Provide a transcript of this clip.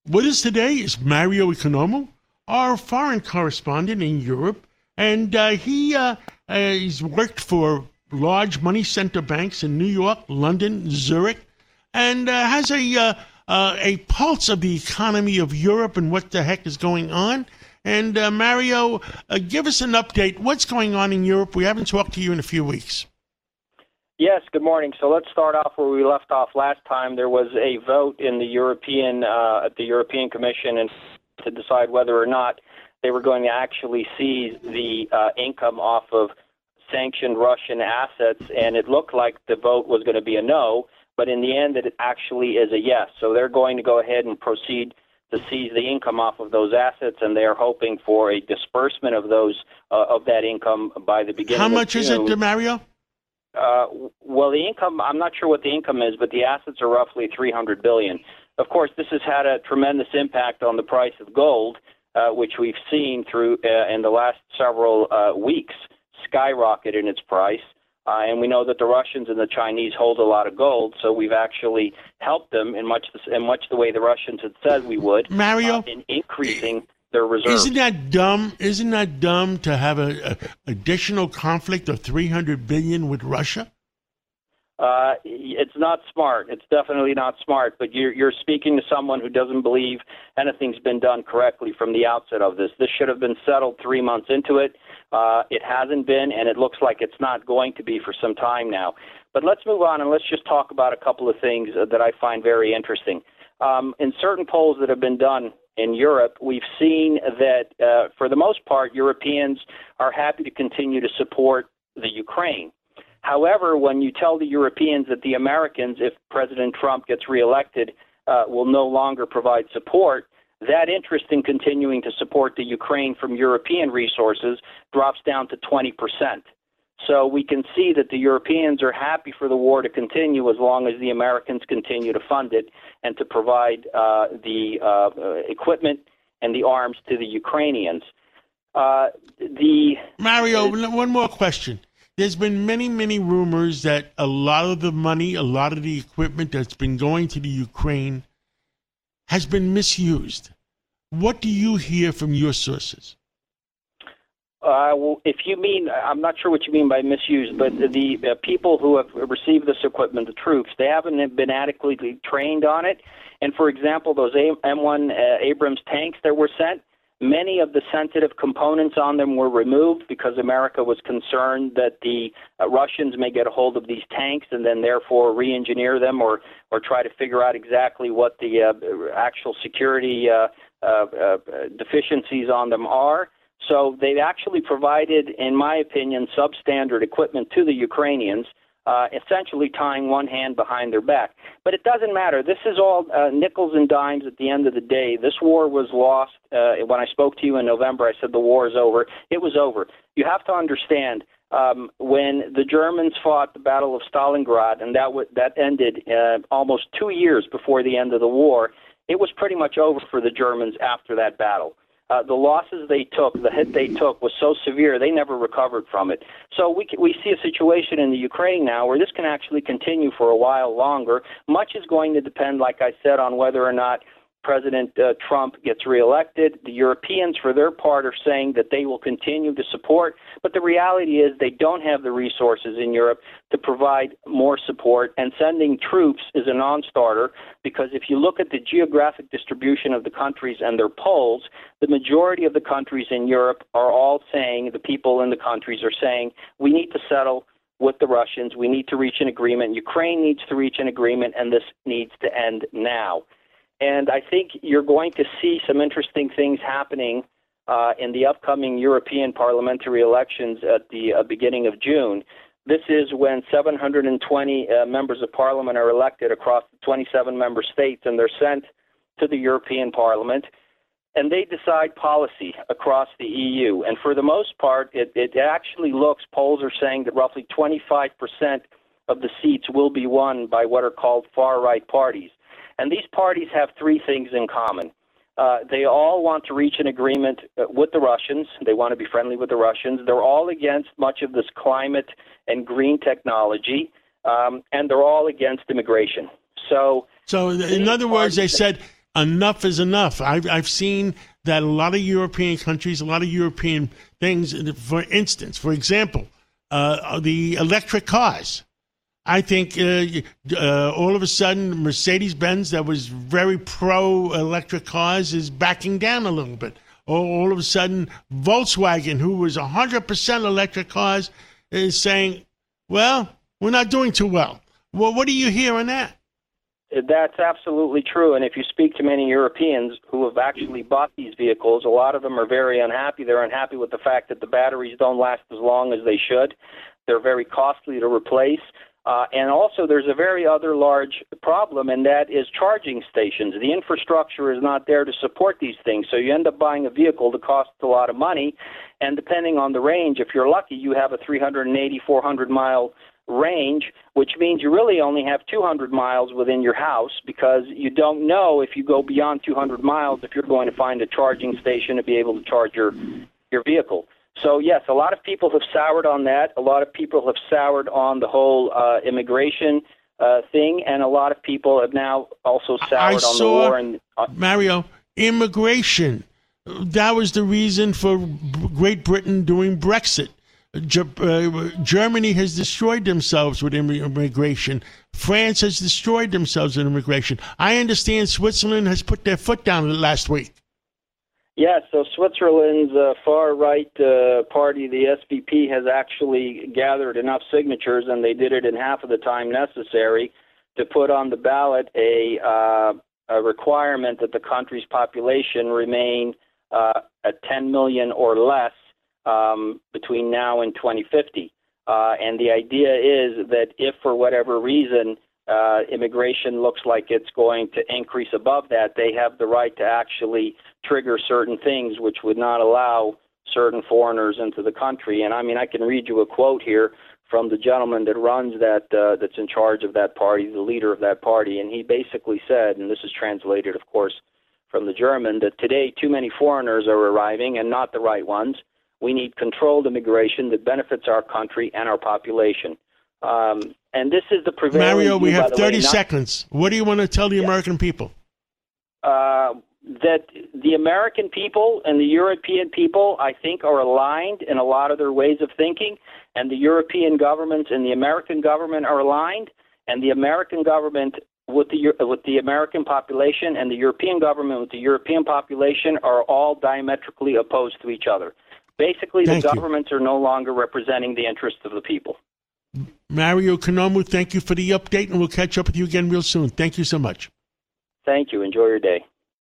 With us today is Mario Economou, our foreign correspondent in Europe, and he's worked for large money center banks in New York, London, Zurich, and has a pulse of the economy of Europe and what the heck is going on. And Mario, give us an update. What's going on in Europe? We haven't talked to you in a few weeks. Yes, good morning. So let's start off where we left off last time. There was a vote in the European Commission and to decide whether or not they were going to actually seize the income off of sanctioned Russian assets, and it looked like the vote was going to be a no, but in the end it actually is a yes. So they're going to go ahead and proceed to seize the income off of those assets, and they are hoping for a disbursement of that income by the beginning of June. How much is it, Mario? Well, the income, I'm not sure what the income is, but the assets are roughly $300 billion. Of course, this has had a tremendous impact on the price of gold, which we've seen through in the last several weeks skyrocket in its price. And we know that the Russians and the Chinese hold a lot of gold, so we've actually helped them in much the way the Russians had said we would, Mario, in increasing their reserves. Isn't that dumb? Isn't that dumb to have a additional conflict of $300 billion with Russia? It's not smart. It's definitely not smart. But you're speaking to someone who doesn't believe anything's been done correctly from the outset of this. This should have been settled 3 months into it. It hasn't been, and it looks like it's not going to be for some time now. But let's move on and let's just talk about a couple of things that I find very interesting. In certain polls that have been done in Europe, we've seen that for the most part, Europeans are happy to continue to support the Ukraine. However, when you tell the Europeans that the Americans, if President Trump gets reelected, will no longer provide support, that interest in continuing to support the Ukraine from European resources drops down to 20%. So we can see that the Europeans are happy for the war to continue as long as the Americans continue to fund it and to provide the equipment and the arms to the Ukrainians. Mario, one more question. There's been many, many rumors that a lot of the money, a lot of the equipment that's been going to the Ukraine has been misused. What do you hear from your sources? Well, if you mean, I'm not sure what you mean by misuse, but the people who have received this equipment, the troops, they haven't been adequately trained on it. And for example, those M1 Abrams tanks that were sent, many of the sensitive components on them were removed because America was concerned that the Russians may get a hold of these tanks and then therefore re-engineer them or try to figure out exactly what the actual security deficiencies on them are. So they've actually provided, in my opinion, substandard equipment to the Ukrainians, essentially tying one hand behind their back. But it doesn't matter. This is all nickels and dimes at the end of the day. This war was lost. When I spoke to you in November, I said the war is over. It was over. You have to understand, when the Germans fought the Battle of Stalingrad, and that ended almost 2 years before the end of the war, it was pretty much over for the Germans after that battle. The losses they took, the hit they took was so severe they never recovered from it. So we see a situation in the Ukraine now where this can actually continue for a while longer. Much is going to depend, like I said, on whether or not President Trump gets reelected. The Europeans, for their part, are saying that they will continue to support, but the reality is they don't have the resources in Europe to provide more support, and sending troops is a non-starter because if you look at the geographic distribution of the countries and their polls, the majority of the countries in Europe are all saying, the people in the countries are saying, we need to settle with the Russians, we need to reach an agreement, Ukraine needs to reach an agreement, and this needs to end now. And I think you're going to see some interesting things happening in the upcoming European parliamentary elections at the beginning of June. This is when 720 members of parliament are elected across the 27 member states, and they're sent to the European Parliament, and they decide policy across the EU. And for the most part, it actually looks, polls are saying that roughly 25% of the seats will be won by what are called far-right parties. And these parties have three things in common. They all want to reach an agreement with the Russians. They want to be friendly with the Russians. They're all against much of this climate and green technology, and they're all against immigration. So in other words, they said enough is enough. I've seen that a lot of European countries, a lot of European things, for instance, for example, the electric cars. I think all of a sudden Mercedes-Benz, that was very pro-electric cars, is backing down a little bit. All of a sudden Volkswagen, who was 100% electric cars, is saying, well, we're not doing too well. Well, what do you hear on that? That's absolutely true. And if you speak to many Europeans who have actually bought these vehicles, a lot of them are very unhappy. They're unhappy with the fact that the batteries don't last as long as they should. They're very costly to replace. And also there's a very other large problem, and that is charging stations. The infrastructure is not there to support these things. So you end up buying a vehicle that costs a lot of money. And depending on the range, if you're lucky, you have a 380, 400-mile range, which means you really only have 200 miles within your house, because you don't know if you go beyond 200 miles if you're going to find a charging station to be able to charge your vehicle. So, yes, a lot of people have soured on that. A lot of people have soured on the whole immigration thing, and a lot of people have now also soured on the war. And Mario, immigration. That was the reason for Great Britain doing Brexit. Germany has destroyed themselves with immigration. France has destroyed themselves with immigration. I understand Switzerland has put their foot down last week. Yeah, so Switzerland's far-right party, the SVP, has actually gathered enough signatures, and they did it in half of the time necessary to put on the ballot a requirement that the country's population remain at 10 million or less between now and 2050. And the idea is that if for whatever reason immigration looks like it's going to increase above that, they have the right to actually trigger certain things which would not allow certain foreigners into the country. And I mean, I can read you a quote here from the gentleman that runs that's in charge of that party, the leader of that party, and he basically said, and this is translated, of course, from the German, that today too many foreigners are arriving and not the right ones. We need controlled immigration that benefits our country and our population. And this is the prevailing Mario, we view, have 30 way, seconds. What do you want to tell the American people? That the American people and the European people, I think, are aligned in a lot of their ways of thinking, and the European governments and the American government are aligned, and the American government with the American population and the European government with the European population are all diametrically opposed to each other. Basically, the governments are no longer representing the interests of the people. Mario Economou, thank you for the update, and we'll catch up with you again real soon. Thank you so much. Thank you. Enjoy your day.